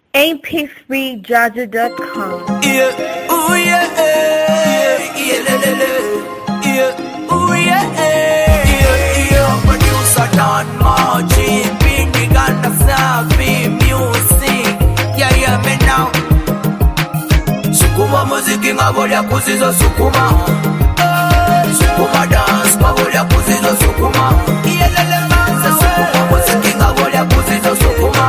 mp3jaja.com. Yeah, ooh yeah, yeah, yeah, ooh yeah, yeah. Producer Don Margie, Bindi Ganda Safi Music. Yeah, me now. Sukuma muziki ngavolya kuzizo sukuma. Sukuma dance ngavolya kuzizo sukuma. Yeah, sukuma muziki ngavolya kuzizo sukuma.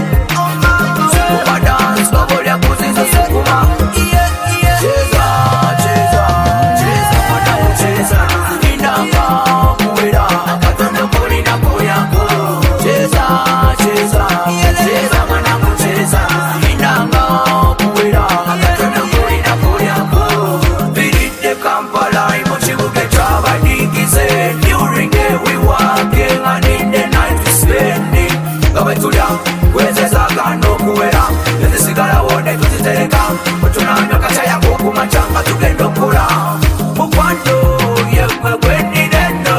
Sukuma dance ngavolya kuzizo sukuma. Cheza, cheza, cheza, madamu cheza. Inanga kuwera, akatondo kulina kuyako. Cheza, cheza, cheza, madamu cheza. Inanga kuwera, akatondo kulina kuyako. Birite Kampala, imuchibuke chabadikize. During the day we walking and in the night we spending. Gabetulia, kwezeza gano kuwera. Yezisigala wone tuzitereka. Tunanya kachaya kukuma changa tugendo kula. Mukwando, yekwe kweni dendo.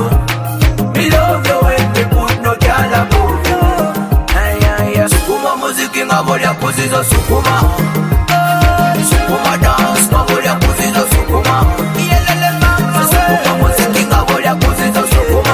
Me love you when me put no gyal above you. Sukuma muziki ngavolya kuzizo sukuma. Sukuma dance ngavolya kuzizo sukuma. Sukuma muziki ngavolya kuzizo sukuma.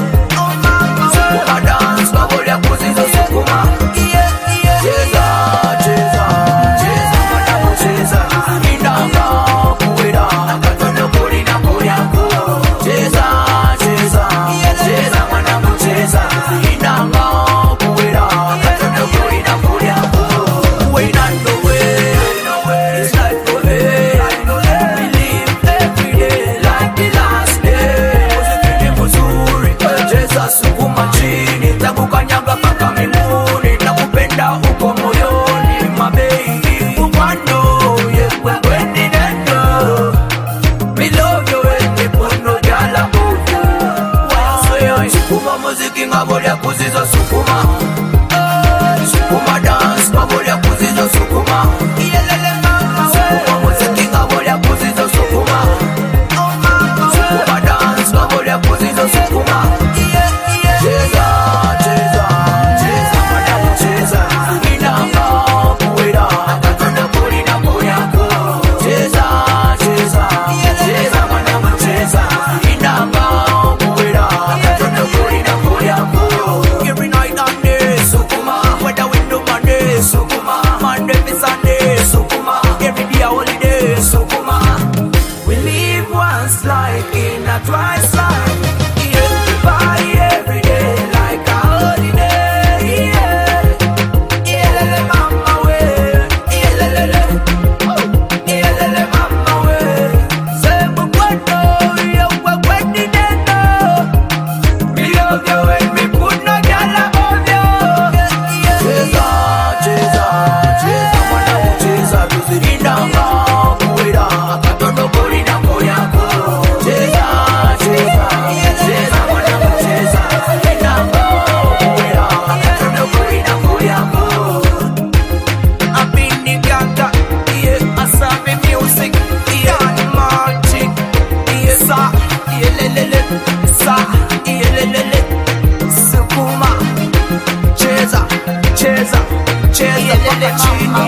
Sukuma dance ngavolya kuzizo sukuma. Cheza, cheza, cheza, madamu cheza. Inanga kuwera, akatondo kulina kuyako. Cheza, cheza, cheza, madamu cheza. Inanga kuwera, akatondo kulina kuyako. Wait on the way, it's like the way. We live every day like the last day. Muziki mzuri, cheza sukuma chini. Takukanyaga paka mimuni, nakupenda uko moyoni, my baby. Mukwando, yekwe kweni dendo. Me love you when me put no gyal above you. Sukuma muziki ngavolya kuzizo sukuma. Sukuma dance ngavolya kuzizo sukuma. Sukuma muziki ngavolya kuzizo sukuma. Sukuma dance ngavolya kuzizo sukuma. Cheza, cheza, cheza, madamu cheza. Inanga kuwera, akatondo kulina kuyako. Cheza, cheza, cheza, madamu cheza. Inanga kuwera, akatondo kulina kuyako. Every night and day, sukuma. Whether we do Monday, sukuma. Monday to Sunday, sukuma. Every day a holiday, sukuma. We live once like in a twice life. Everybody every day like a holiday. Yeah, mama way. Yeah, mama way. Say mukwendo, yekwe kweni dendo. Me love you when me put no gyal above you. Cheza, cheza, cheza, madamu cheza. Tuzirinanga kuwera, akatondo kulina kuyako. Cheza, cheza, cheza, madamu cheza. Inanga kuwera, akatondo kulina kuyako. Bindi Ganda, yeah, Asafi Music, yeah, Margie, yeah, sa, yeah, lelele, sa, yeah, lelele, sukuma, cheza, cheza, cheza, paka chini.